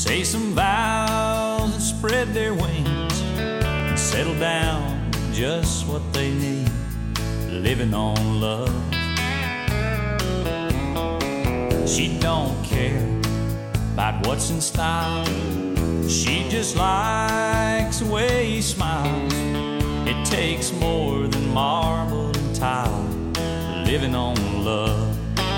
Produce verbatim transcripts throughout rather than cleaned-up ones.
say some vows and spread their wings and settle down just what they need, living on love. She don't care about what's in style, she just likes the way he smiles. It takes more than marble and tile, living on love.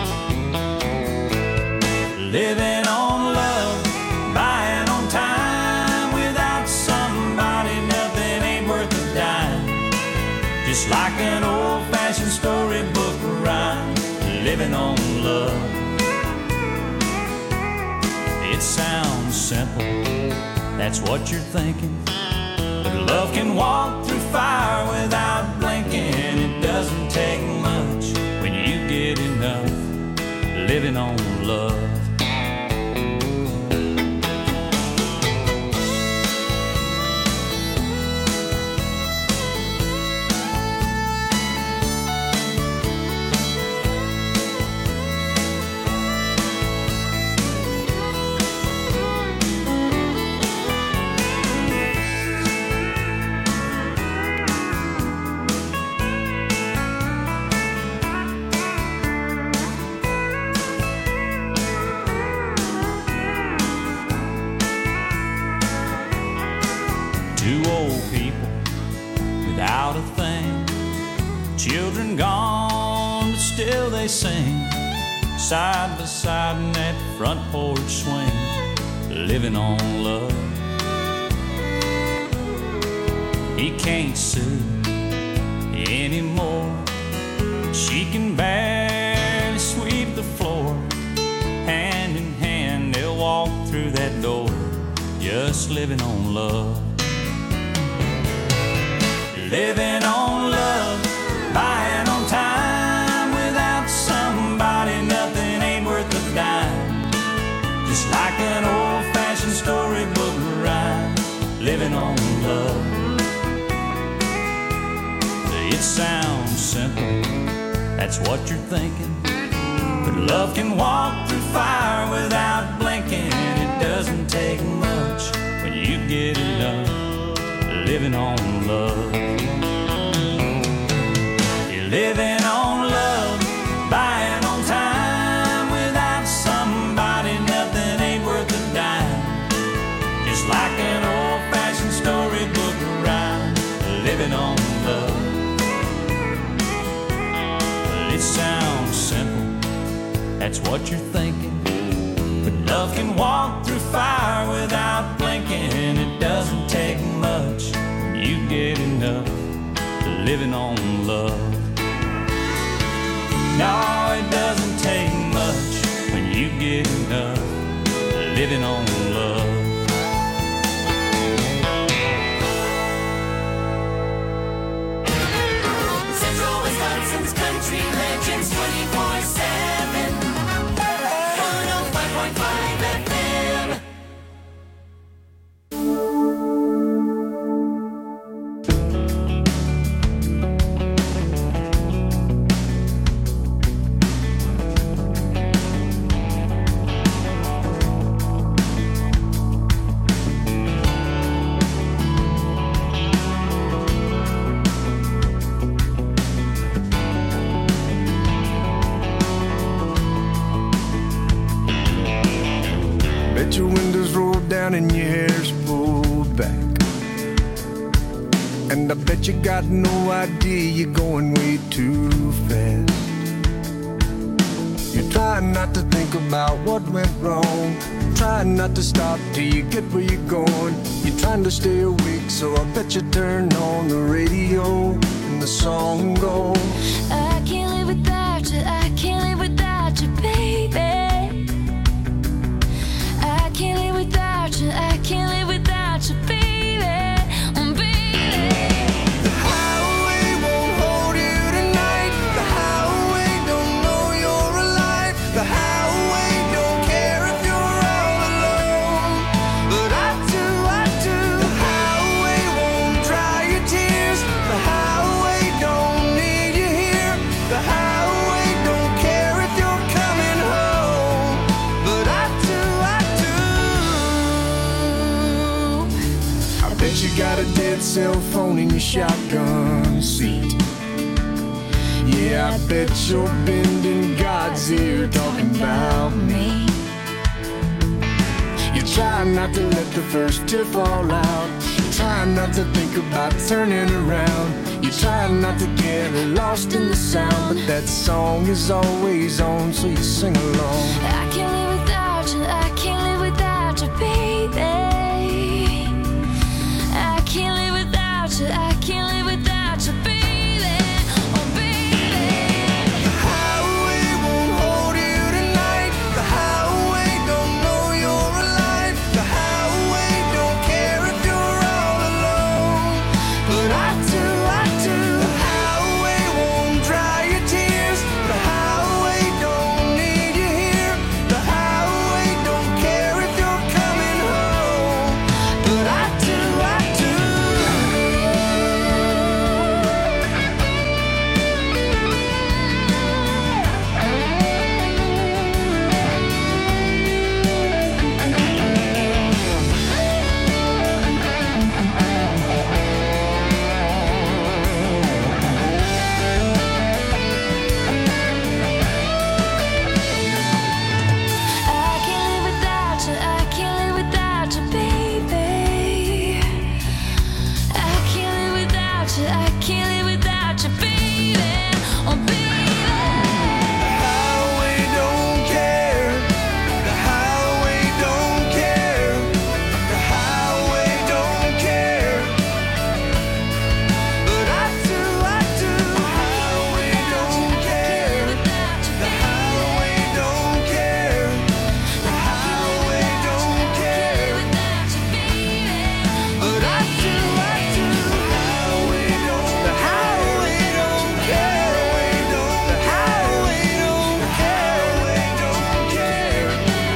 Living on love, buying on time. Without somebody, nothing ain't worth a dime. Just like an old-fashioned storybook rhyme, living on love. It sounds simple, that's what you're thinking, but love can walk through fire without blinking. It doesn't take much when you get enough, living on love. Two old people without a thing, children gone, but still they sing, side by side in that front porch swing, living on love. He can't sue anymore, she can barely sweep the floor. Hand in hand they'll walk through that door, just living on love. Living on love, buying on time. Without somebody, nothing ain't worth a dime. Just like an old-fashioned storybook rhyme, living on love. It sounds simple, that's what you're thinking, but love can walk through fire without blinking. It doesn't take much when you get enough, living on love. You're living on love, buying on time. Without somebody, nothing ain't worth a dime. Just like an old-fashioned storybook rhyme, living on love. Well, it sounds simple, that's what you're thinking, but love can walk through fire without blinking. It doesn't take much when you get enough, living on love. No, it doesn't take much when you get enough, living on love. Central Wisconsin's country legends twenty-four seven, one oh five point five F M. Bet your windows rolled down and your hair's pulled back, and I bet you got no idea you're going way too fast. You're trying not to think about what went wrong, trying not to stop till you get where you're going. You're trying to stay awake, so I bet you turn on the radio and the song goes, I can't live without you, I can't live without you, baby. I can't live without you, I can't live without you, baby. Oh, baby. the highway won't hold you tonight. The highway don't know you're alive. The highway don't care if you're all alone, but I do, I do. The highway won't dry your tears. The highway don't need you here. you got a dead cell phone in your shotgun seat. Yeah, I bet you're bending God's ear talking about me. You try not to let the first tear fall out. You try not to think about turning around. You try not to get lost in the sound, but that song is always on, so you sing along. I can't live without you, I can't live without you, baby. I can't live without you, I can't live without you, baby. Oh, baby. The highway won't hold you tonight. The highway don't know you're alive. The highway don't care if you're all alone. But I do, I do. The highway won't dry your tears. The highway don't need you here. The highway don't care if you're coming home. But I do, I do. I can't live without you, I can't live without you, baby. I can't live without you, I can't live without you, baby. Oh, baby. The highway don't care. The highway don't care. The highway don't care. But I do, I do. The highway don't care. The highway don't care. The highway don't care. But I do, I do. The highway don't. The highway don't care. The highway don't care. Don't care.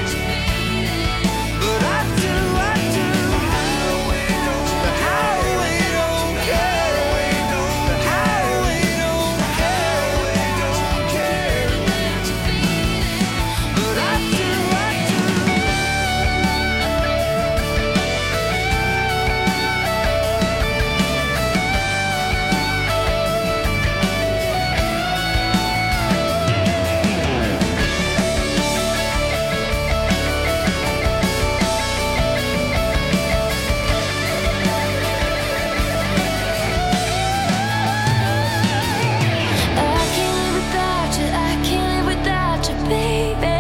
But I do, I do. The highway don't. The highway don't care. The highway don't care. Don't care. But I do, I do. I can't live without you, I can't live without you, baby.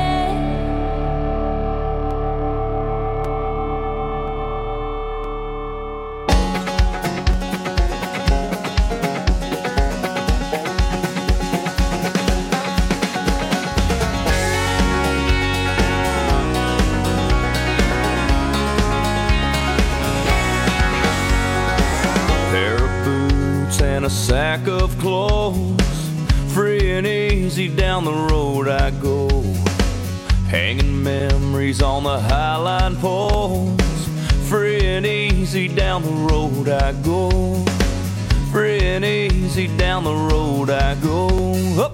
Pair of boots and a sack of clothes. Free and easy down the road I go. Hanging memories on the highline poles. Free and easy down the road I go. Free and easy down the road I go. Up.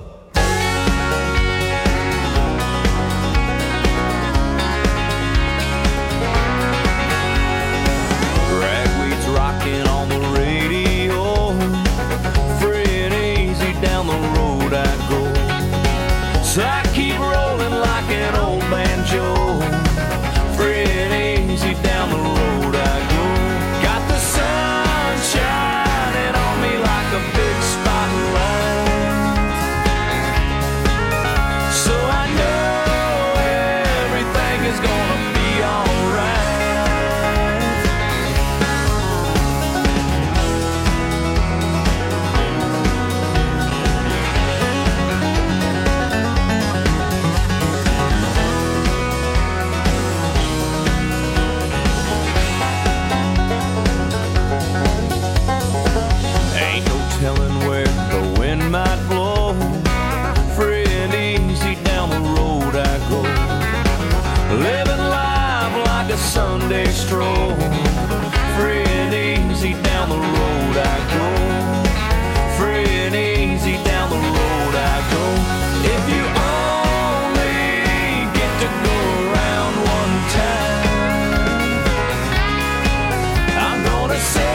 Ragweed's rocking on the radio. Free and easy down the road I go. So I keep rolling like an old banjo. Free and easy down the road I go. Got the sun shining on me like a big spotlight. So I know everything is gonna be alright. Ain't no telling where the wind might blow. Free and easy down the road I go. Living life like a Sunday stroll. Free and easy down the road I go. Free and easy down the road I go. If you only get to go around one time, I'm gonna say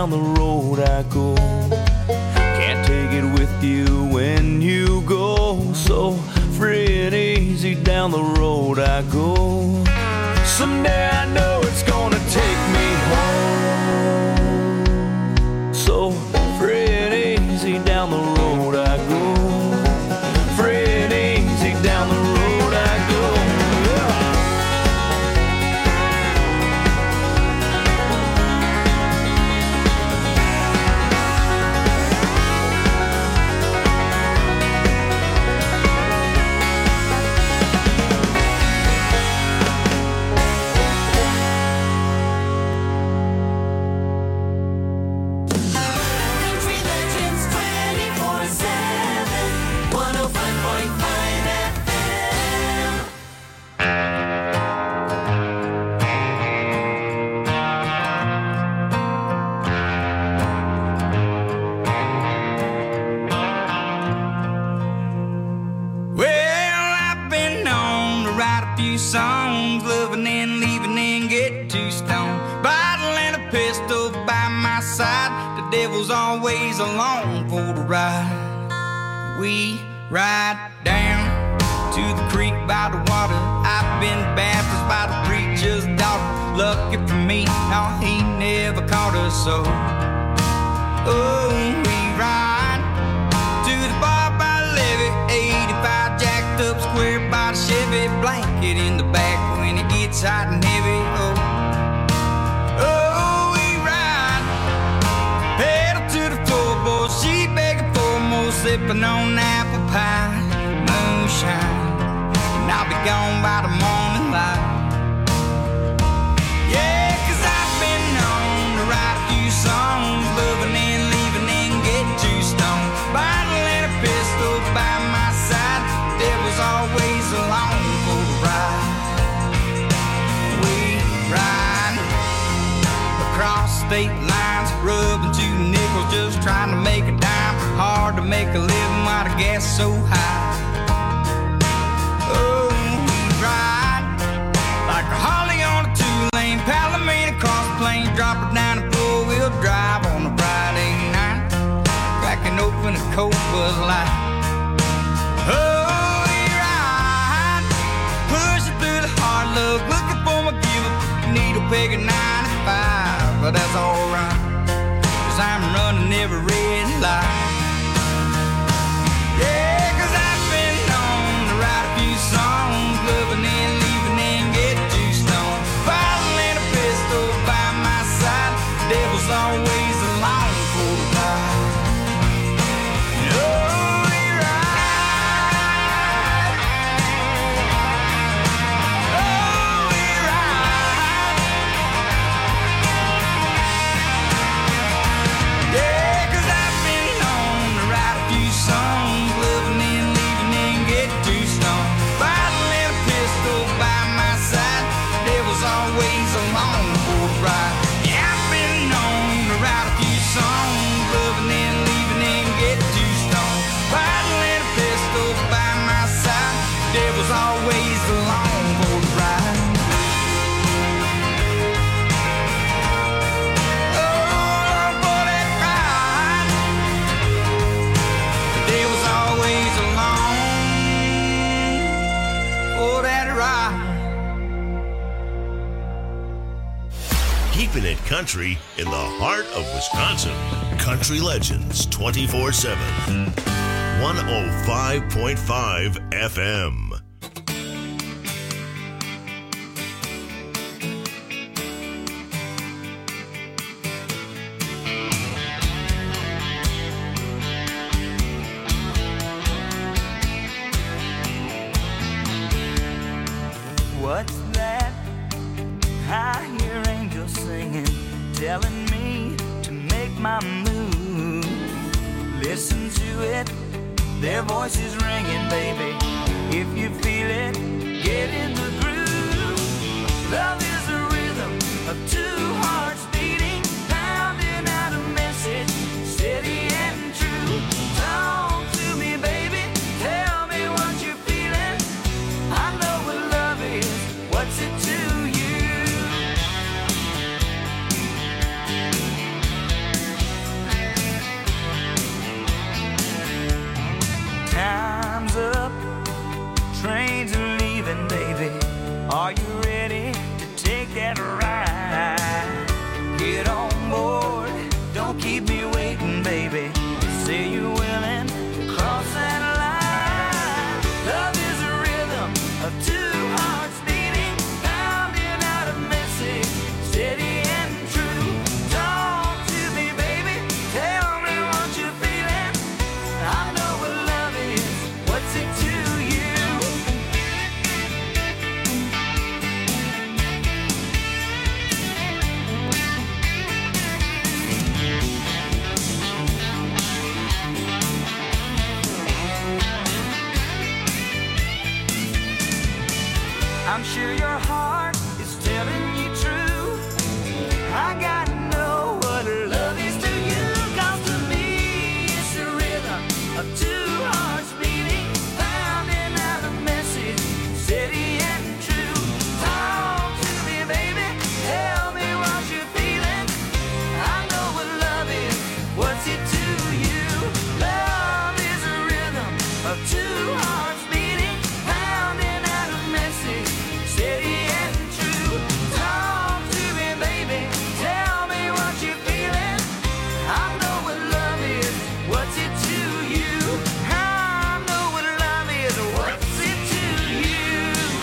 down the road I go. Can't take it with you when you go. So free and easy down the road I go. Someday I know it's gonna take me home. So free and easy down the road I go. Free and easy down the road I go. Songs, loving and leaving and get too stoned. Bottle and a pistol by my side. The devil's always along for the ride. We ride down to the creek by the water. I've been baptized by the preacher's daughter. Lucky for me, no, he never caught us so. Oh, we ride to the bar by the levee, eighty-five jacked up square by the Chevy. Blanket in the back when it gets hot and heavy. Oh, oh, we ride pedal to the floorboard. She begging for more, sipping on apple pie, moonshine, and I'll be gone by the morning light. Yeah, 'cause I've been known to write a few songs, loving and leaving and get too stoned. Bottle and a pistol by my side. There was always along for the ride. We ride across state lines, rubbing two nickels, just trying to make a dime. Hard to make a living while the gas so high. Oh, we ride like a Harley on a two-lane Palomino across the plain, drop her down and four-wheel drive on a Friday night, cracking open a cold Bud Light. Oh, looking for my giver, needle peg at ninety-five, but that's alright, 'cause I'm running every red light. Yeah, 'cause I've been known to write a few songs, loving and leaving and get too stoned. Bottle and a pistol by my side, the devil's always along for the ride. Oh, always along for the ride. Oh, for that ride. The day was always along for that ride. Keeping it country in the heart of Wisconsin. Country Legends twenty-four seven. one oh five point five F M. What's that? I hear angels singing, telling me to make my move. Listen to it, their voices ringing, baby. If you feel it, get in the groove. Love is a rhythm of two hearts beating, pounding out a message, steady and true. Talk to me, baby, tell me what you're feeling. I know what love is, what's it to you? Are you ready to take that ride? Get on board, don't keep me waiting, baby. Say you're willing to cross that line. Love is a rhythm of two hearts beating, pounding out a message, steady and true. Talk to me, baby, tell me what you're feeling. I know what love is, what's it to you? I'm sure your heart is telling you true. I gotta know what love is to you. 'Cause to me it's the rhythm of two hearts beating, pounding out a message, steady and true. Talk to me, baby, tell me what you're feeling. I know what love is, what's it to you? Love is a rhythm of two hearts beating, pounding out a message, steady and true. Talk to me, baby, tell me what you're feeling. I know what love is, what's it to you? I know what love is, what's it to you?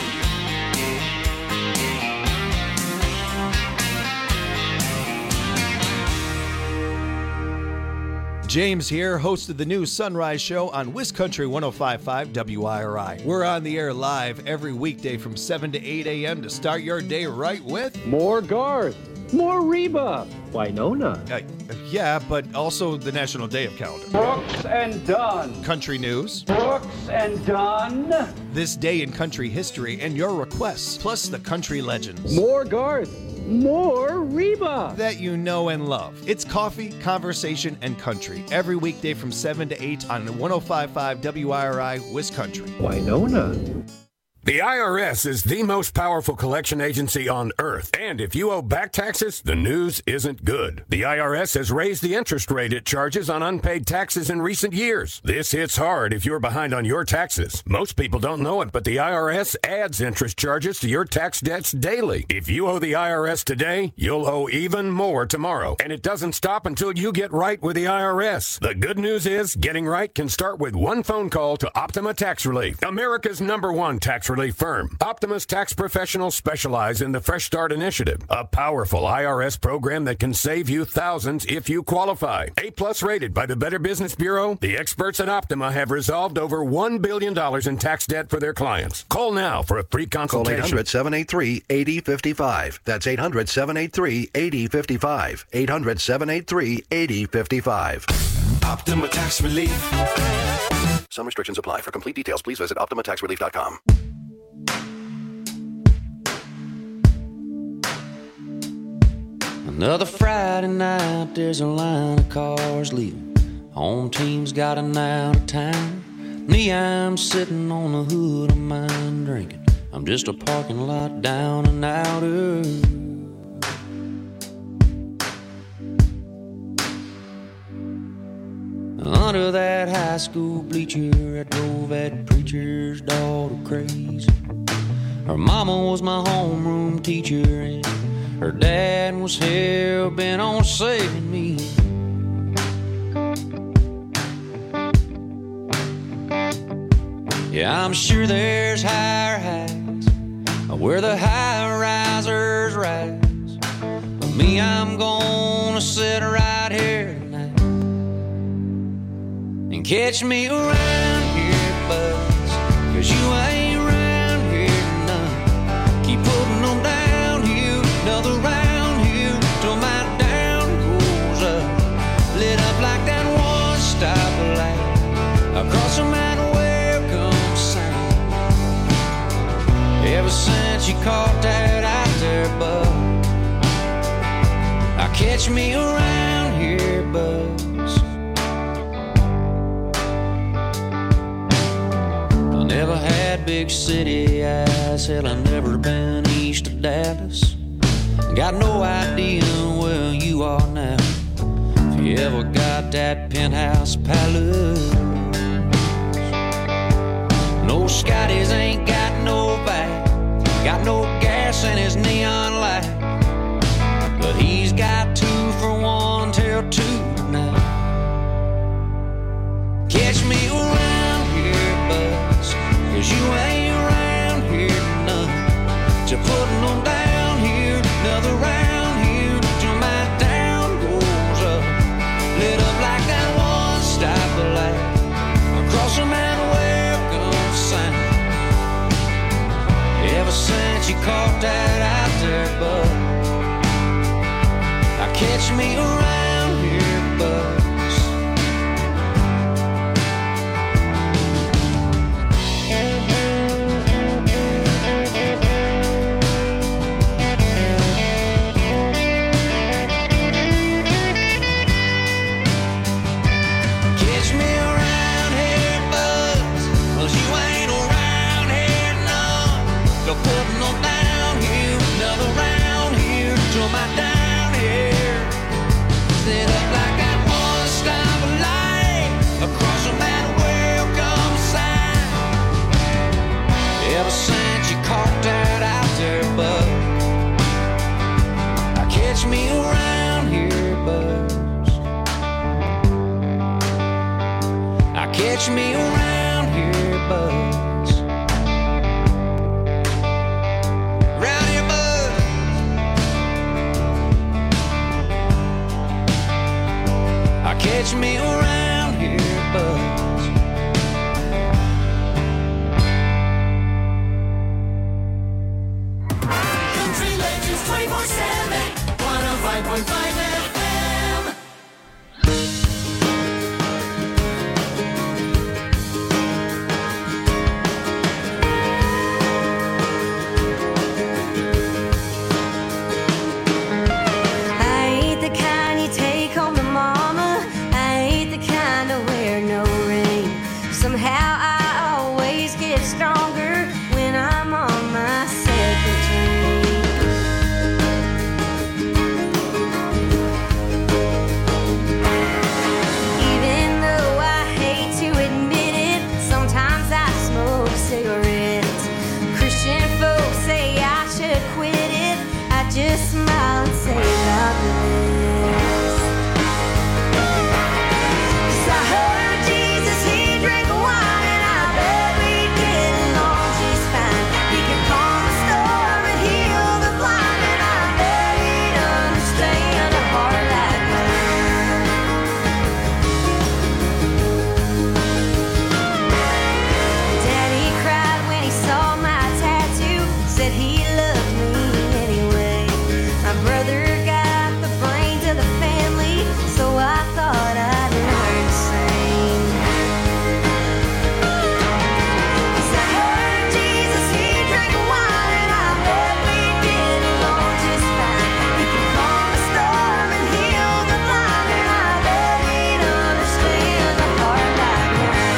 James here, host of the new Sunrise Show on Wiscountry one oh five point five W I R I. We're on the air live every weekday from seven to eight a.m. to start your day right with... More Garth. More Reba. Winona. Uh, yeah, but also the National Day of Calendar. Brooks and Dunn. Country news. Brooks and Dunn. This day in country history and your requests, plus the country legends. More Garth. More Reba. That you know and love. It's coffee, conversation, and country. Every weekday from seven to eight on one oh five point five W I R I, Wiscountry. Winona. The I R S is the most powerful collection agency on earth. And if you owe back taxes, the news isn't good. The I R S has raised the interest rate it charges on unpaid taxes in recent years. This hits hard if you're behind on your taxes. Most people don't know it, but the I R S adds interest charges to your tax debts daily. If you owe the I R S today, you'll owe even more tomorrow. And it doesn't stop until you get right with the I R S. The good news is getting right can start with one phone call to Optima Tax Relief, America's number one tax relief firm. Optima's tax professionals specialize in the Fresh Start Initiative, a powerful I R S program that can save you thousands if you qualify. A-plus rated by the Better Business Bureau, the experts at Optima have resolved over one billion dollars in tax debt for their clients. Call now for a free consultation. Call eight hundred, seven eight three, eight zero five five. That's eight hundred, seven eight three, eight zero five five. eight hundred, seven eight three, eight zero five five. Optima Tax Relief. Some restrictions apply. For complete details, please visit optima tax relief dot com. Another Friday night, there's a line of cars leaving. Home team's got an out of town. Me, I'm sitting on the hood of mine drinking. I'm just a parking lot down and outer. Under that high school bleacher, I drove that preacher's daughter crazy. Her mama was my homeroom teacher, and her dad was hell-bent on saving me. Yeah, I'm sure there's higher heights where the high-risers rise. But me, I'm gonna sit right here tonight and catch me around here, buzz, 'cause you ain't around here none. Keep putting them downhill, another round hill, till my down goes up. Lit up like that one stoplight across from that welcome sign. Ever since you caught that out there, bud, I catch me around here, buzz. I never had big city eyes, hell, I never been east of Dallas. Got no idea where you are now, if you ever got that penthouse palace. No Scotties ain't got no back, got no Ever since you caught that out there, bud, I catch me around here, bud. Catch me around here, buds. Round here, buds. I catch me around here, buds. Country Legends twenty-four seven, one oh five point five F M. Just smile and say God bless. 'Cause I heard Jesus, he drank wine, and I bet we'd get along just fine. He could calm the storm and heal the blind, and I bet he'd understand a heart like mine. Daddy cried when he saw my tattoo, said he loved me anyway. My brother got the brains of the family, so I thought I'd learn to sing. 'Cause I heard Jesus, he drank wine, and I bet we'd get along just fine. He could calm the storm and heal the blind, and I bet he'd understand a heart like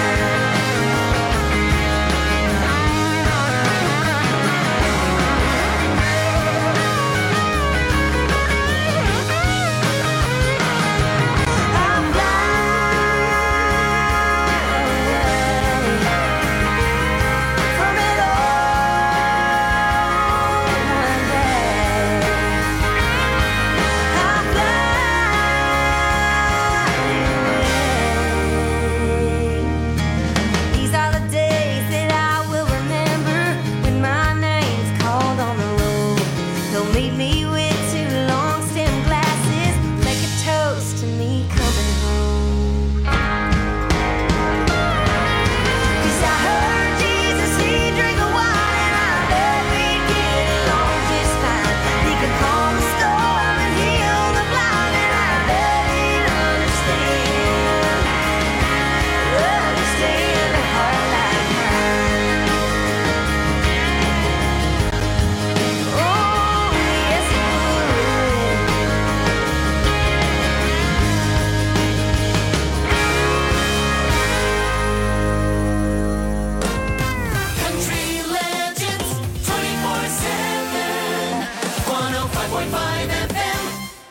These are the days that I will remember, when my name's called on the road. They'll meet me with two long stem glasses, make a toast to me coming home. 'Cause I heard Jesus, he drank the wine, and I bet we'd get along just fine. He could calm the storm and heal the blind, and I bet he'd understand, understand a heart like mine. Oh, yes, he would. Country Legends twenty-four seven, one oh five point five F M.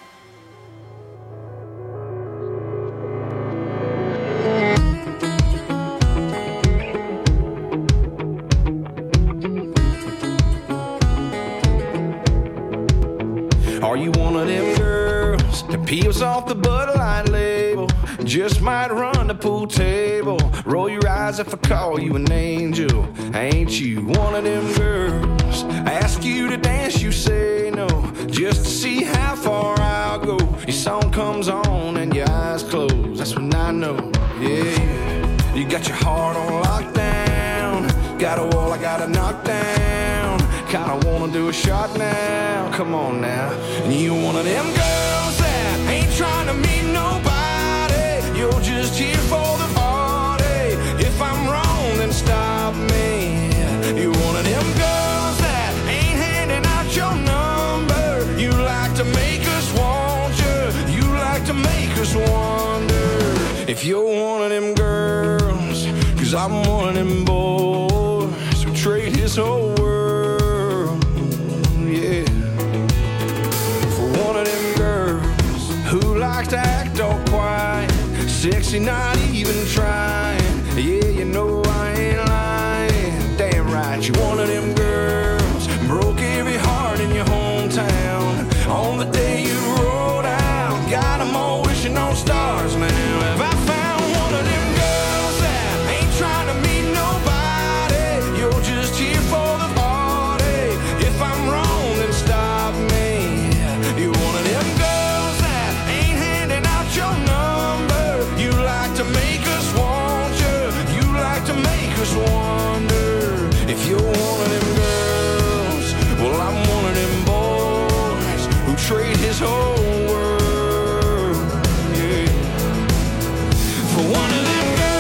Are you one of them girls that peels off the Bud Light label? Just might run the pool table. Roll your eyes if I call you an angel. Ain't you one of them girls? I ask you to dance, you say no, just to see how far I'll go. Your song comes on and your eyes close. That's when I know, yeah. You got your heart on lockdown. Got a wall I gotta knock down. wanna do a shot now, come on now. And you one of them girls that ain't trying to meet nobody, you're just here for the party. If I'm wrong, then stop me. You one of them girls that ain't handing out your number, you like to make us want you, you like to make us wonder if you're one of them girls, cause I'm one of them boys who trade his whole world, yeah, for one of them girls who likes to act all quiet, sexy, not even trying. Yeah, you know I ain't lying. Damn right, you one of them girls broke every heart in your hometown on the day you rolled out. Got 'em all wishing on stars now. Have I found one of them girls that ain't trying to meet nobody, you're just here for the party. If I'm wrong, then stop me. You one of them girls that ain't handing out your number, you like to make us want you, you like to make us wonder if you're one of them girls. Well, I'm one of them boys who trade his whole world, yeah, for one of them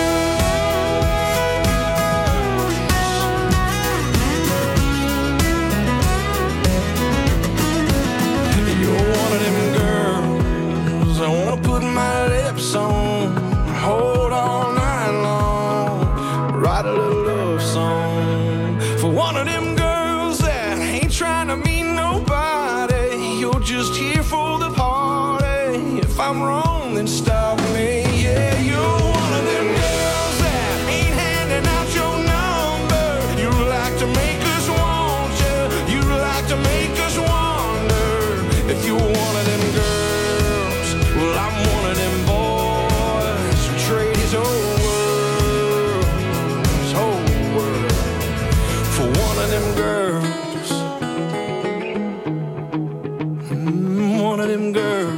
girls. You're one of them girls I wanna put my lips on, hold all night long, write a little love song for one of them girls that ain't trying to meet nobody, you're just here for the party. If I'm wrong, then stop me. Yeah, you're one of them girls that ain't handing out your number, you like to make us want you, you like to make us wonder if you're one of them girls. Well, I'm one of them boys who trade his whole world, his whole world for one of them girls. Mm, one of them girls.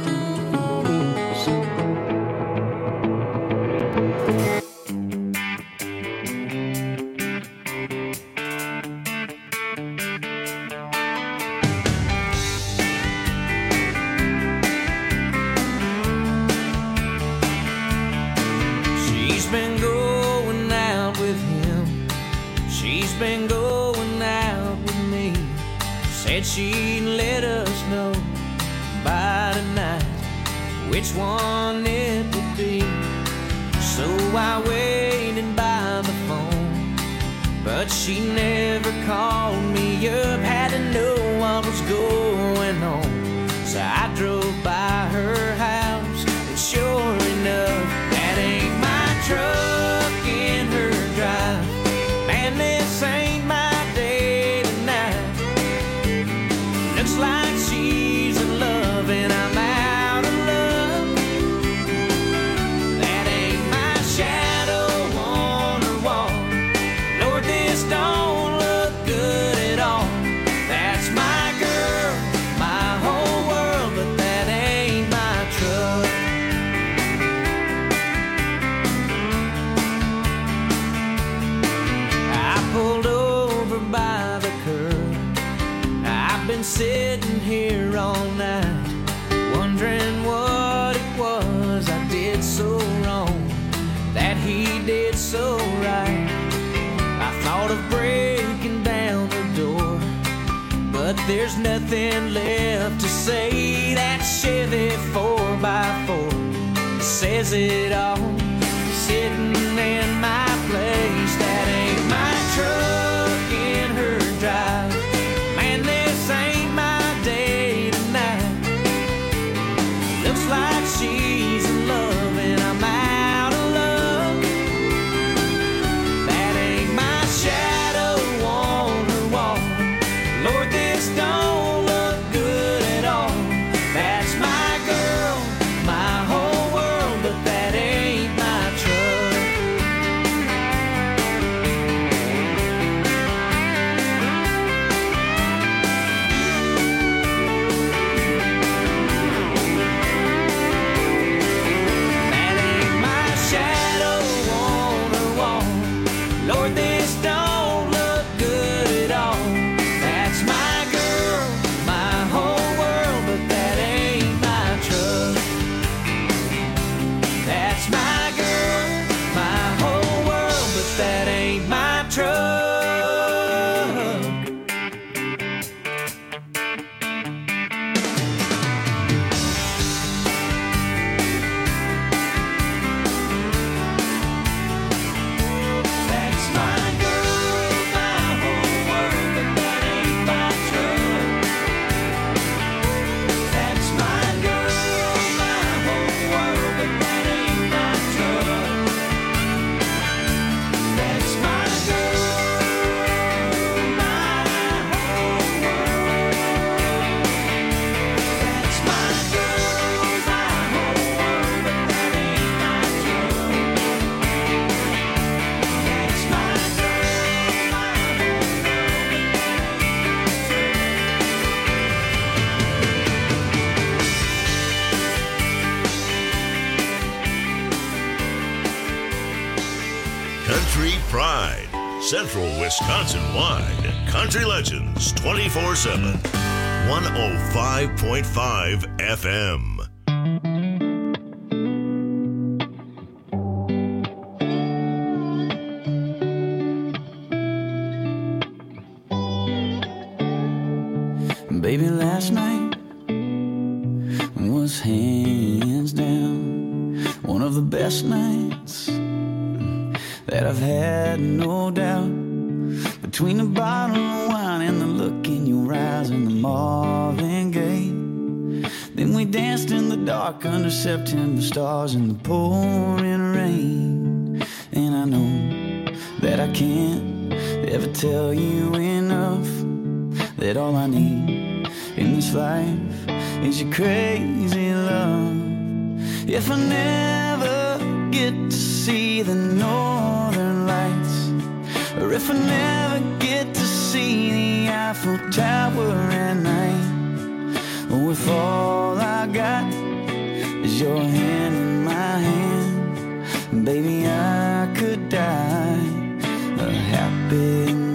She's been going out with him, she's been going out with me. Said she'd let us know by tonight which one it would be. So I waited by the phone, but she never called me up. Had to know what was going on, so I drove by her house, and sure enough, that ain't my truck in her drive. Man, this ain't my day tonight. Looks like she's in love and I'm out of love. That ain't my shadow on her wall. Lord, this don't look good at all. That's my girl, my whole world, but that ain't my truck. I pulled over by the curb. I've been sitting here all night, wondering what it was I did so wrong, that he did so right. I thought of breaking down the door, but there's nothing left to say. That Chevy four by four says it all, sitting in my place. That ain't my truck in her drive. Man, this ain't my day tonight. Looks like she's in love and I'm out of love. That ain't my shadow on her wall. Lord, this don't look good at all. That's my girl, my whole world, but that ain't my truck. Central Wisconsin-wide. Country Legends twenty-four seven. one oh five point five F M. Baby, last night was hands down one of the best nights that I've had, no doubt. Between the bottle of wine and the look in your eyes and the Marvin Gaye, then we danced in the dark under September stars in the pouring rain. And I know that I can't ever tell you enough that all I need in this life is your crazy love. If I never get to see the northern lights, or if I never get to see the Eiffel Tower at night, or if all I got is your hand in my hand, baby, I could die a happy man.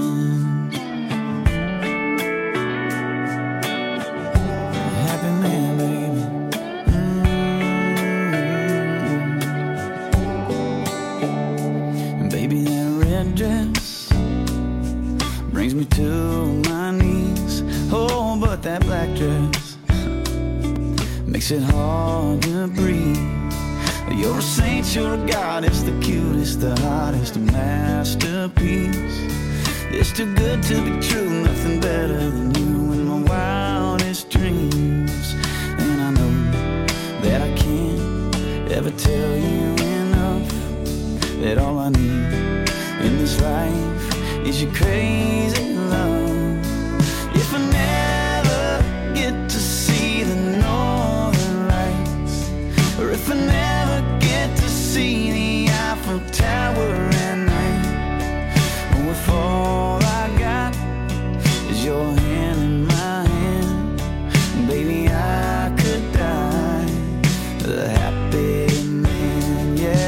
Brings me to my knees. Oh, but that black dress makes it hard to breathe. You're a saint, you're a goddess, the cutest, the hottest, a masterpiece. It's too good to be true, nothing better than you in my wildest dreams. And I know that I can't ever tell you enough that all I need in this life is your crazy love. If I never get to see the northern lights, or if I never get to see the Eiffel Tower at night, or if all I got is your hand in my hand, baby, I could die a happy man, yeah.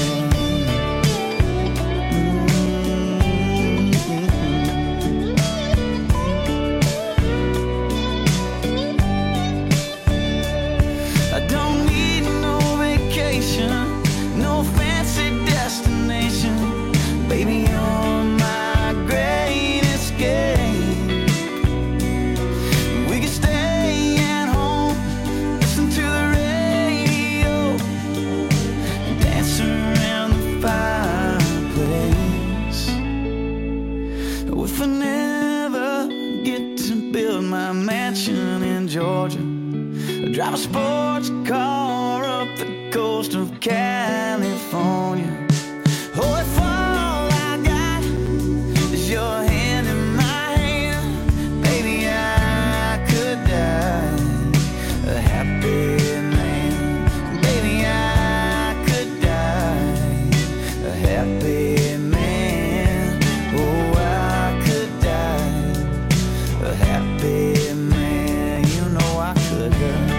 Drive a sports car up the coast of California. Oh, if all I got is your hand in my hand, baby, I could die a happy man. Baby, I could die a happy man. Oh, I could die a happy man. You know I could die.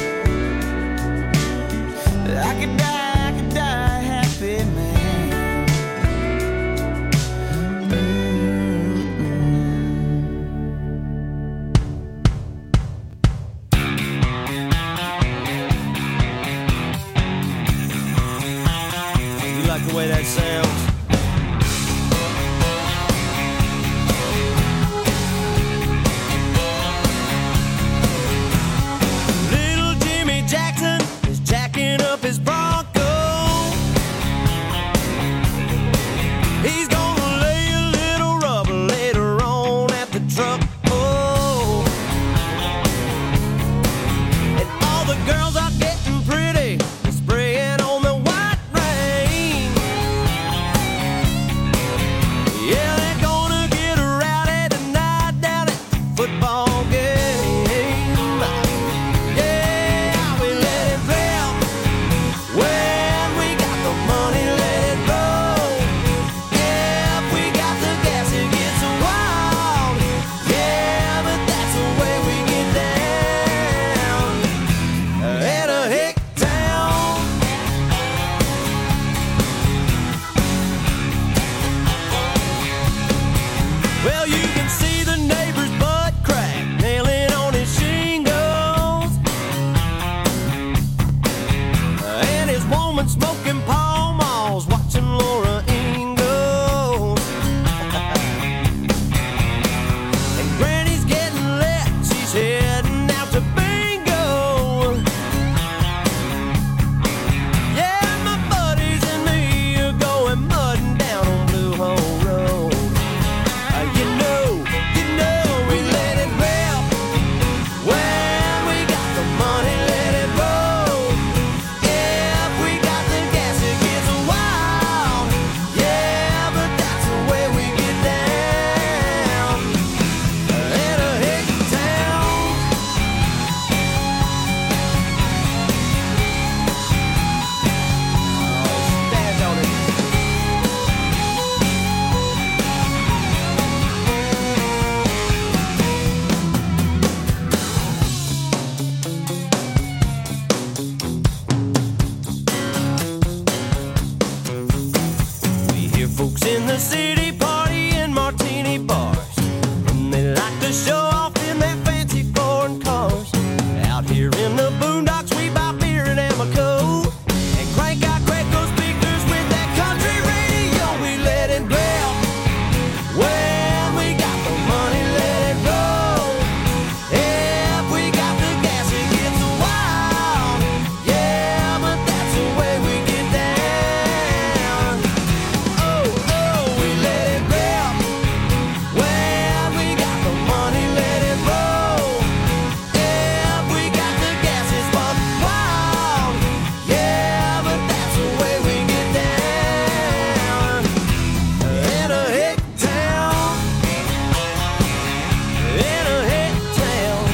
I could die, I could die happy, man. Mm-hmm. You like the way that sounds? His Bronco, he's gonna lay a little rubber later on at the truck. Oh, and all the girls are getting pretty, they're spraying on the white rain. Yeah, they're gonna get rowdy tonight down at the football game. Yeah. to show off in their fancy foreign cars. Out here in the boondocks, we buy beer and Amoco and crank out Craigco speakers with that country radio. We let it blow. Well, we got the money, let it roll. If we got the gas, it gets wild. Yeah, but that's the way we get down. Oh, oh, we let it blow. Well, we got the money, let it roll. If we got the gas, it's buck wild. Yeah, but that's the way we get down. In a hick town, in a hick town,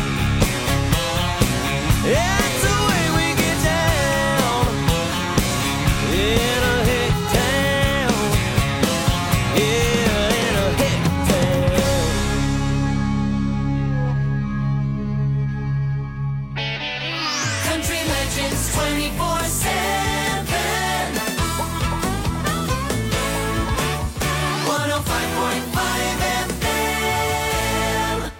that's the way we get down. In a hick town, yeah, in a hick town. Country Legends twenty-four seven. one oh five point five F M.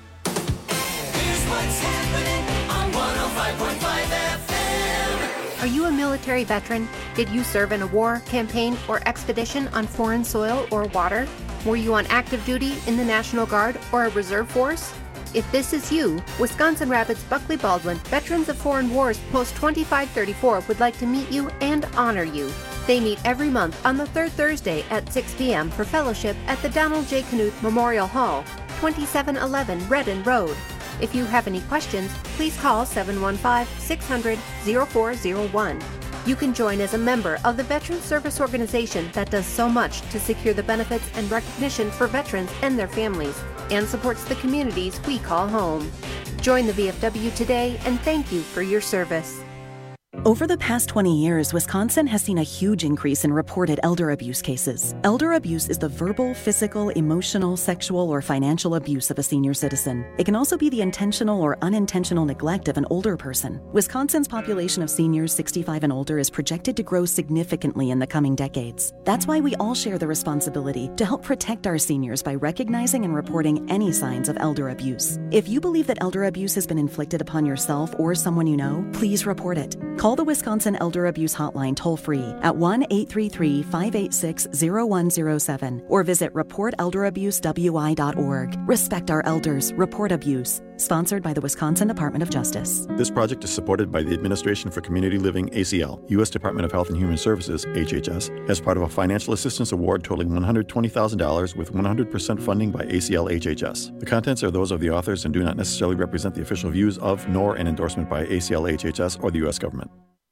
Here's what's happening on one oh five point five F M. Are you a military veteran? Did you serve in a war, campaign, or expedition on foreign soil or water? Were you on active duty in the National Guard or a reserve force? If this is you, Wisconsin Rapids Buckley Baldwin Veterans of Foreign Wars Post twenty-five thirty-four would like to meet you and honor you. They meet every month on the third Thursday at six p.m. for fellowship at the Donald J. Knuth Memorial Hall, twenty-seven eleven Redden Road. If you have any questions, please call seven one five, six hundred, oh four oh one. You can join as a member of the Veteran Service Organization that does so much to secure the benefits and recognition for veterans and their families, and supports the communities we call home. Join the V F W today, and thank you for your service. Over the past twenty years, Wisconsin has seen a huge increase in reported elder abuse cases. Elder abuse is the verbal, physical, emotional, sexual, or financial abuse of a senior citizen. It can also be the intentional or unintentional neglect of an older person. Wisconsin's population of seniors sixty-five and older is projected to grow significantly in the coming decades. That's why we all share the responsibility to help protect our seniors by recognizing and reporting any signs of elder abuse. If you believe that elder abuse has been inflicted upon yourself or someone you know, please report it. Call the Wisconsin Elder Abuse Hotline toll-free at one eight three three, five eight six, zero one zero seven or visit report elder abuse w i dot org. Respect our elders. Report abuse. Sponsored by the Wisconsin Department of Justice. This project is supported by the Administration for Community Living, A C L, U S Department of Health and Human Services, H H S, as part of a financial assistance award totaling one hundred twenty thousand dollars with one hundred percent funding by A C L H H S. The contents are those of the authors and do not necessarily represent the official views of nor an endorsement by A C L H H S or the U S government.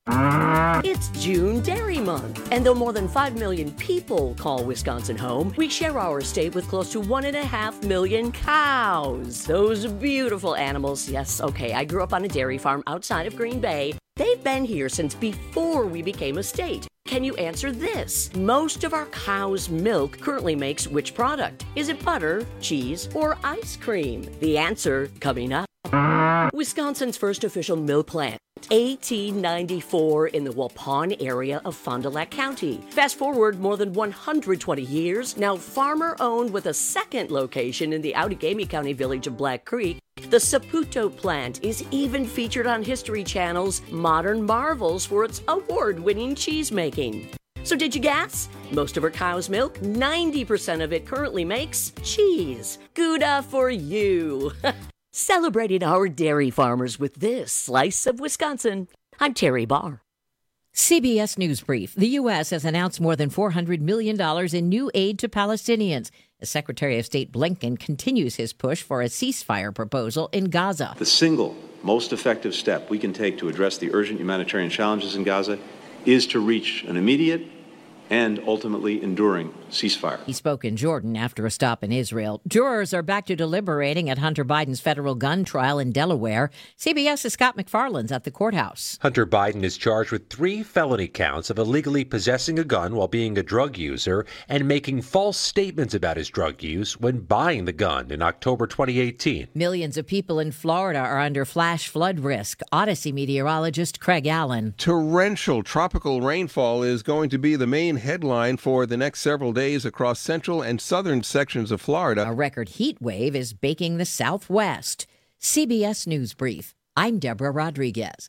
It's June Dairy Month, and though more than five million people call Wisconsin home, we share our state with close to one and a half million cows. Those beautiful animals. Yes, okay, I grew up on a dairy farm outside of Green Bay. They've been here since before we became a state. Can you answer this? Most of our cow's milk currently makes which product? Is it butter, cheese, or ice cream? The answer coming up. Wisconsin's first official milk plant, eighteen ninety-four, in the Waupun area of Fond du Lac County. Fast forward more than one hundred twenty years, now farmer-owned with a second location in the Outagamie County village of Black Creek. The Saputo plant is even featured on History Channel's Modern Marvels for its award-winning cheese making. So did you guess? Most of our cow's milk, ninety percent of it currently makes cheese. Gouda for you! Celebrating our dairy farmers with this slice of Wisconsin. I'm Terry Barr. C B S News Brief. The U S has announced more than four hundred million dollars in new aid to Palestinians as Secretary of State Blinken continues his push for a ceasefire proposal in Gaza. The single most effective step we can take to address the urgent humanitarian challenges in Gaza is to reach an immediate and ultimately enduring ceasefire. He spoke in Jordan after a stop in Israel. Jurors are back to deliberating at Hunter Biden's federal gun trial in Delaware. CBS's Scott McFarland's at the courthouse. Hunter Biden is charged with three felony counts of illegally possessing a gun while being a drug user and making false statements about his drug use when buying the gun in October twenty eighteen. Millions of people in Florida are under flash flood risk. Odyssey meteorologist Craig Allen. Torrential tropical rainfall is going to be the main headline for the next several days across central and southern sections of Florida. A record heat wave is baking the Southwest. C B S News Brief. I'm Deborah Rodriguez.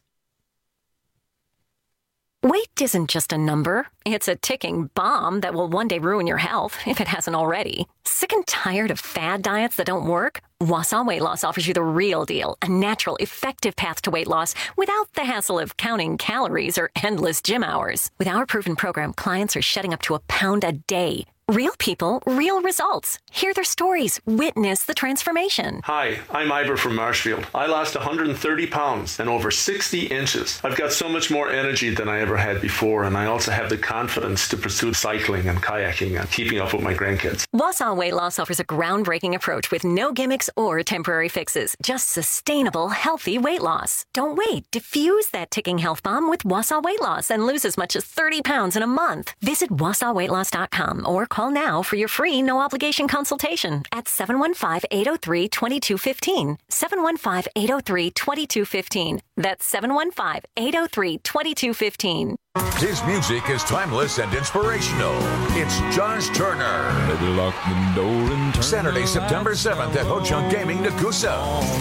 Weight isn't just a number. It's a ticking bomb that will one day ruin your health, if it hasn't already. Sick and tired of fad diets that don't work? Wausau Weight Loss offers you the real deal, a natural, effective path to weight loss without the hassle of counting calories or endless gym hours. With our proven program, clients are shedding up to a pound a day. Real people, real results. Hear their stories. Witness the transformation. Hi, I'm Ivor from Marshfield. I lost one hundred thirty pounds and over sixty inches. I've got so much more energy than I ever had before, and I also have the confidence to pursue cycling and kayaking and keeping up with my grandkids. Wausau Weight Loss offers a groundbreaking approach with no gimmicks or temporary fixes. Just sustainable, healthy weight loss. Don't wait. Diffuse that ticking health bomb with Wausau Weight Loss and lose as much as thirty pounds in a month. Visit wausau weight loss dot com or call now for your free no-obligation consultation at seven one five, eight oh three, two two one five. seven one five, eight oh three, two two one five. That's seven one five, eight oh three, two two one five. His music is timeless and inspirational. It's Josh Turner. Lock the door and turn Saturday, September seventh at Ho Chunk Gaming, Nakusa.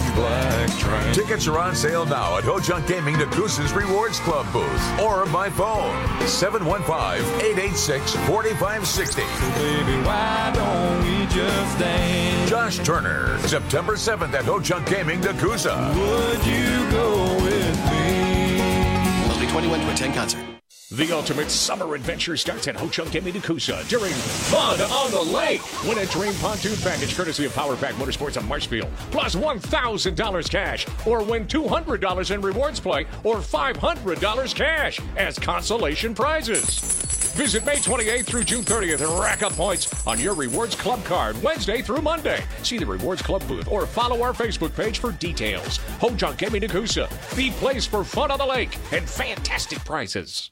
Tickets are on sale now at Ho Chunk Gaming, Nakusa's Rewards Club booth or by phone seven one five, eight eight six, four five six zero. So baby, why don't we just dance? Josh Turner, September seventh at Ho Chunk Gaming, Nakusa. Would you go with me? Must be twenty-one to attend concert. The ultimate summer adventure starts at Ho Chunk Gaming Nakusa during Fun on the Lake. Win a dream pontoon package courtesy of Power Pack Motorsports on Marshfield, plus one thousand dollars cash, or win two hundred dollars in rewards play or five hundred dollars cash as consolation prizes. Visit May twenty-eighth through June thirtieth and rack up points on your Rewards Club card Wednesday through Monday. See the Rewards Club booth or follow our Facebook page for details. Ho Chunk Gaming Nakusa, the place for fun on the lake and fantastic prizes.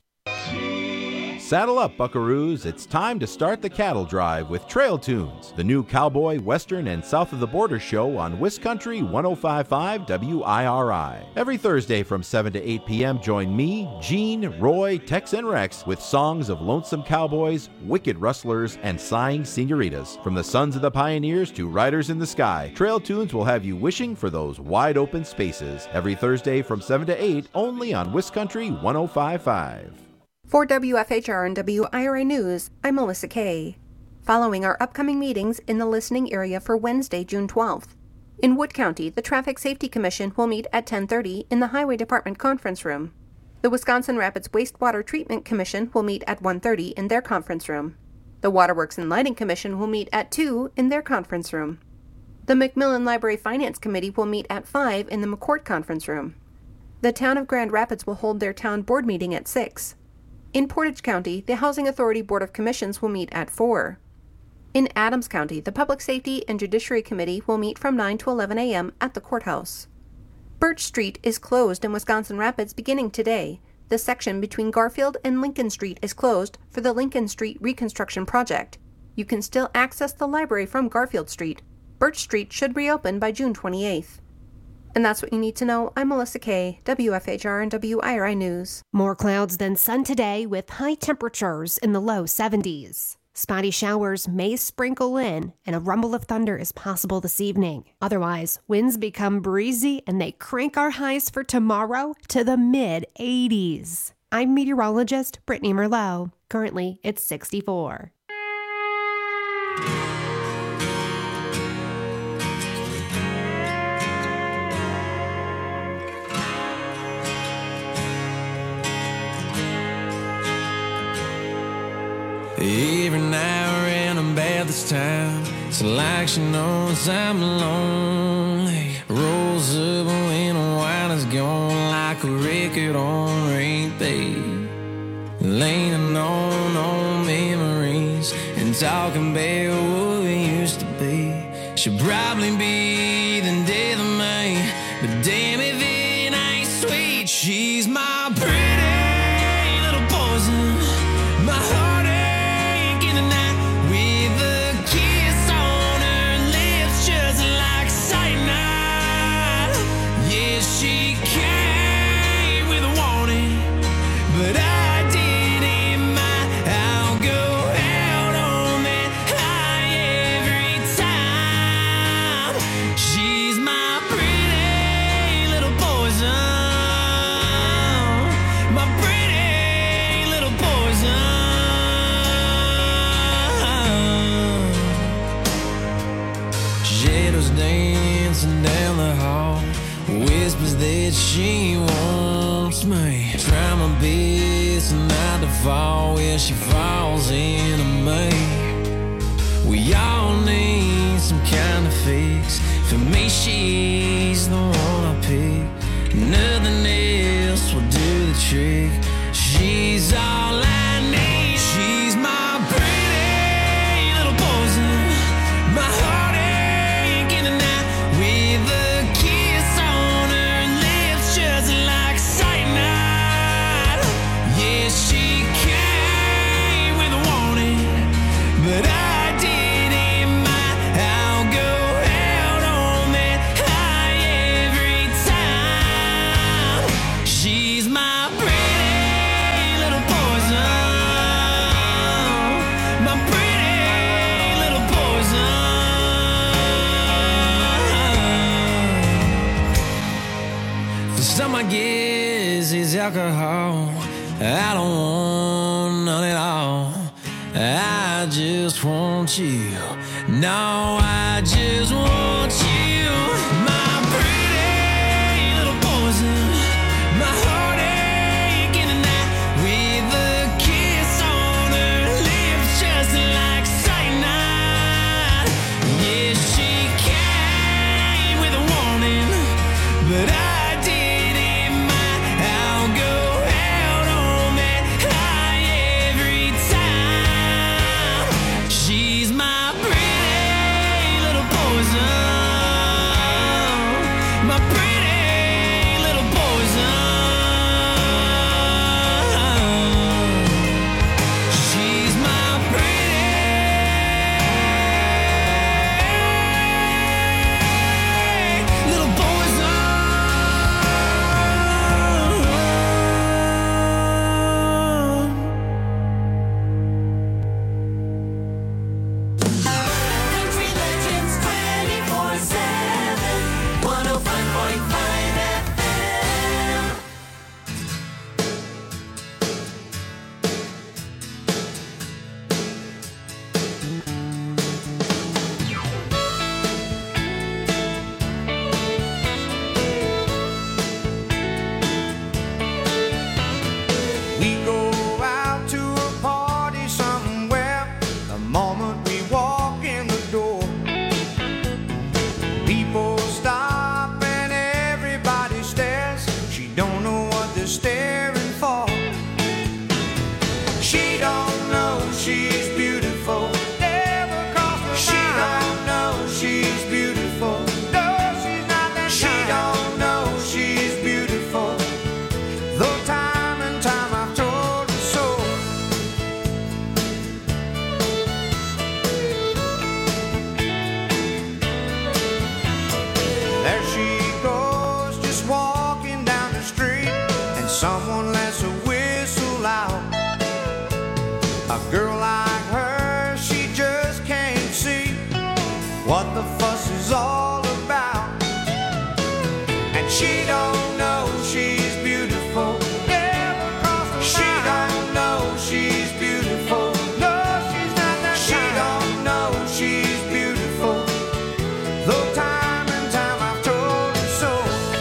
Saddle up, buckaroos. It's time to start the cattle drive with Trail Tunes, the new cowboy, western, and south of the border show on Wiscountry one oh five point five W I R I. Every Thursday from seven to eight p.m., join me, Gene, Roy, Tex, and Rex with songs of lonesome cowboys, wicked rustlers, and sighing senoritas. From the sons of the pioneers to riders in the sky, Trail Tunes will have you wishing for those wide open spaces. Every Thursday from seven to eight, only on Wiscountry one oh five point five. For W F H R and W I R I News, I'm Melissa Kay. Following our upcoming meetings in the listening area for Wednesday, June twelfth. In Wood County, the Traffic Safety Commission will meet at ten thirty in the Highway Department Conference Room. The Wisconsin Rapids Wastewater Treatment Commission will meet at one thirty in their conference room. The Waterworks and Lighting Commission will meet at two in their conference room. The Macmillan Library Finance Committee will meet at five in the McCourt Conference Room. The Town of Grand Rapids will hold their town board meeting at six. In Portage County, the Housing Authority Board of Commissions will meet at four. In Adams County, the Public Safety and Judiciary Committee will meet from nine to eleven a.m. at the courthouse. Birch Street is closed in Wisconsin Rapids beginning today. The section between Garfield and Lincoln Street is closed for the Lincoln Street Reconstruction Project. You can still access the library from Garfield Street. Birch Street should reopen by June twenty-eighth. And that's what you need to know. I'm Melissa Kay, W F H R and W I R I News. More clouds than sun today with high temperatures in the low seventies. Spotty showers may sprinkle in, and a rumble of thunder is possible this evening. Otherwise, winds become breezy and they crank our highs for tomorrow to the mid eighties. I'm meteorologist Brittany Merlot. Currently, it's sixty-four. Every now and then I'm bad this time. It's like she knows I'm lonely. Rolls up when the wine is gone like a record on repeat. Leaning on old memories and talking about what we used to be. She'll probably be the death of me, but damn if it ain't sweet. She's my pretty little poison, my heart. She came with a warning, but I didn't mind how good starts dancing down the hall, whispers that she wants me. Try my best not to fall where she falls into me. We all need some kind of fix. For me, she's the one I pick. Nothing else will do the trick. She's all I need. She's my pretty little poison, my heartache in the night, with a kiss on her lips just like cyanide. Yeah, she came with a warning, but I didn't mind. I'll go out on that high every time. She's my pretty little poison, my pretty little poison. For some, I guess it's alcohol. I don't want none at all. I just want you. No, I just want you. My pretty little poison, my heartache in the night, with a kiss on her lips just like cyanide. Yeah, she came with a warning, but I didn't mind. I'll go out on that high every time. She's my pretty little poison, my pretty little poison. She's my pretty little poison. Country Legends twenty-four seven, one oh five point five F M. We go out to a party somewhere. The moment we walk in the door, people stop and everybody stares. She don't know what they're staring for. She don't know she's beautiful. Never crossed her She don't know she's beautiful. No, she's not that She don't know she's beautiful. Though time and time I've told her so. There she goes, just walking down the street, and someone lets a whistle out. A girl like her, she just can't see what the fuss is all about. And she don't know she's beautiful. Never crossed her She don't know she's beautiful. No, she's not that She don't know she's beautiful. Though time and time I've told her so.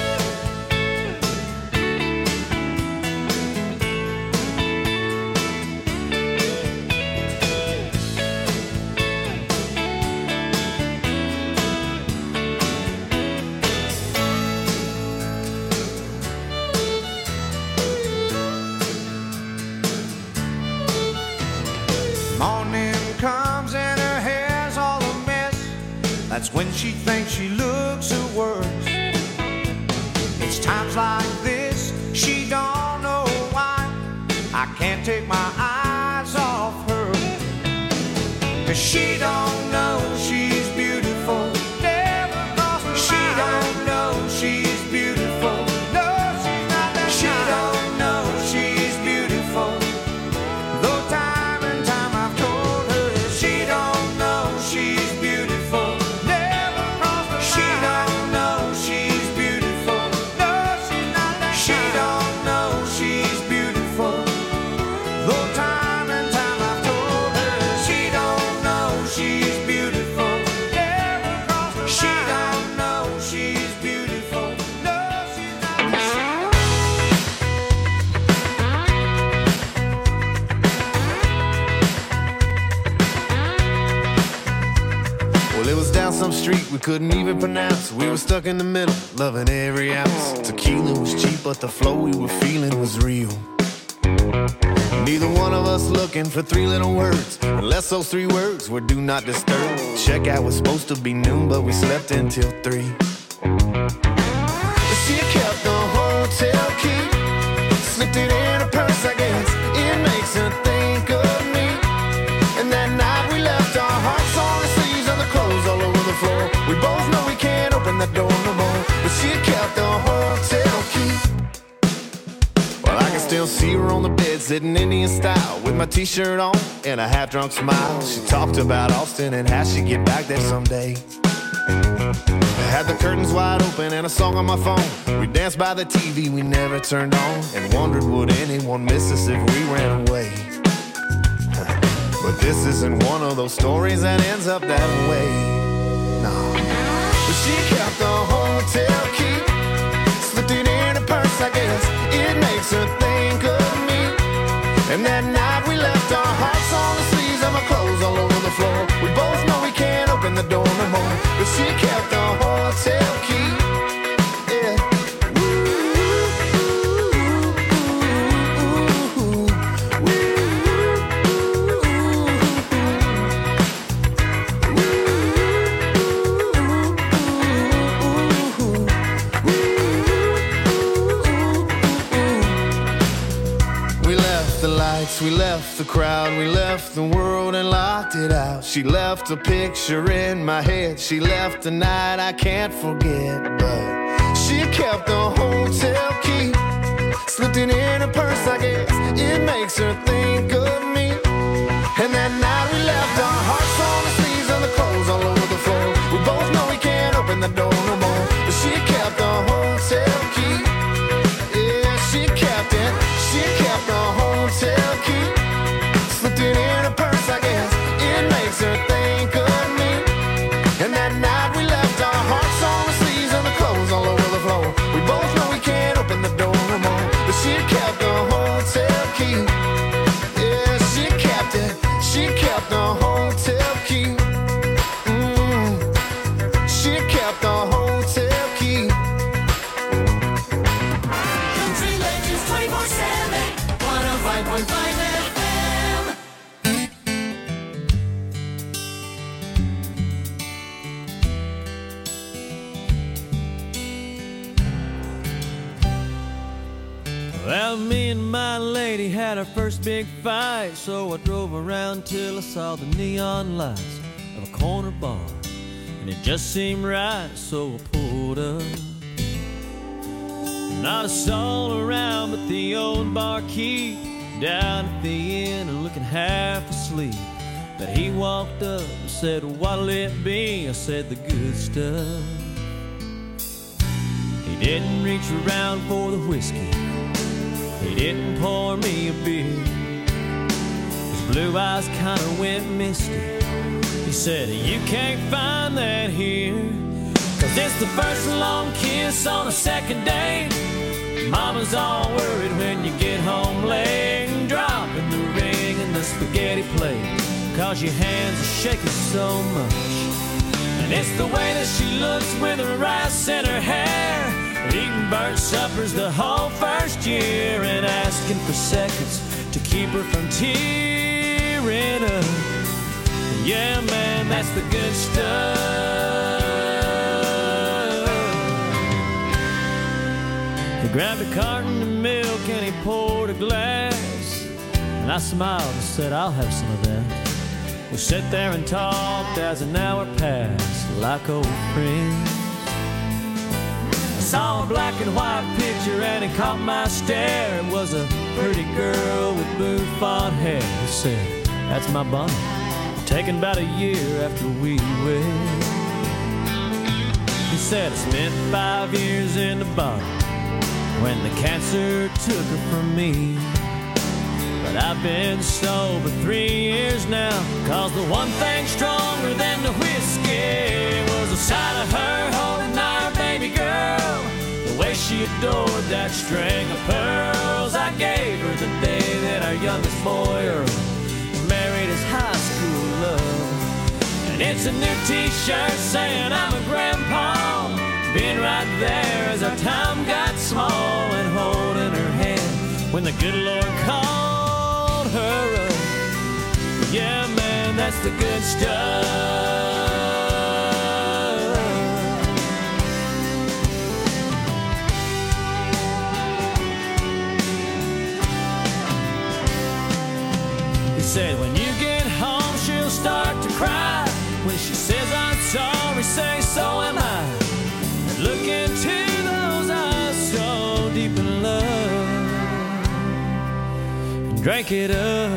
Morning comes and her hair's all a mess. That's when she thinks she looks her worst. It's times like this she don't know why I can't take my eyes off her. 'Cause she don't know she's beautiful. Never crossed her She don't know she's beautiful. No, she's not that She don't know she's beautiful. Though time and time I've told her she don't know she's beautiful. Never crossed her She don't know she's beautiful. No, she's not that She don't know she's beautiful. Though time couldn't even pronounce. We were stuck in the middle, loving every ounce. Tequila was cheap, but the flow we were feeling was real. Neither one of us looking for three little words, unless those three words were do not disturb. Checkout was supposed to be noon, but we slept until three. She kept the hotel key, slipped it in her purse, I guess. It makes her think of me. And that night we left our hearts on the sleeves and the clothes all over the floor. We both know we can't open that door no more, but she kept the hotel key. Well, I can still see her on the bed, sitting Indian style, with my t-shirt on and a half-drunk smile. She talked about Austin and how she'd get back there someday. I had the curtains wide open and a song on my phone. We danced by the T V we never turned on, and wondered would anyone miss us if we ran away. But this isn't one of those stories that ends up that way. No. But she kept the hotel key, slipped it in her purse, I guess. It makes her think of me. And that night we left our hearts on the sleeves and my clothes all over the floor. We both know we can't open the door no more, but she kept the hotel key. Yeah. We left the crowd, we left the world and locked it out. She left a picture in my head, she left a night I can't forget. But she kept the hotel key, slipped it in her purse, I guess. It makes her think of me. And that night we left our hearts on the sleeves and the clothes all over the floor. We both know we can't open the door no more, but she kept the hotel key. Yeah, she kept it, she kept the hotel key, slipped it in her purse, I guess. It makes her think of me. And that night we left our hearts on the sleeves and the clothes all over the floor. We both know we can't open the door no more, but she kept the hotel key. Yeah, she kept it, she kept the hotel key. Mm, she kept the hotel key. Country Legends twenty-four seven, one oh five point five F M. Well, me and my lady had our first big fight, so I drove around till I saw the neon lights of a corner bar, and it just seemed right, so I pulled up. Not a soul around but the old barkeep down at the inn, looking half asleep. But he walked up and said, "What'll it be?" I said, "The good stuff." He didn't reach around for the whiskey, he didn't pour me a beer. His blue eyes kinda went misty. He said, "You can't find that here, 'cause it's the first long kiss on a second date. Mama's all worried when you get home late, and dropping the ring in the spaghetti plate, 'cause your hands are shaking so much. And it's the way that she looks with her rice in her hair, eating burnt suppers the whole first year, and asking for seconds to keep her from tearing up. Yeah, man, that's the good stuff." He grabbed a carton of milk and he poured a glass, and I smiled and said, "I'll have some of that." We sat there and talked as an hour passed, like old friends. I saw a black and white picture and it caught my stare. It was a pretty girl with bouffant hair. He said, "That's my Bonnie, taken about a year after we wed." He said, "I spent five years in the bottom when the cancer took her from me. But I've been sober three years now, 'cause the one thing stronger than the whiskey was the sight of her holding our baby girl, the way she adored that string of pearls I gave her the day that our youngest boy Earl married his high school love. And it's a new t-shirt saying I'm a great right there as our time got small and holding her hand when the good Lord called her up. Yeah, man, that's the good stuff. He said when you get home she'll start to cry. When she says I'm sorry, say so am I. And look into those eyes so deep in love and drink it up.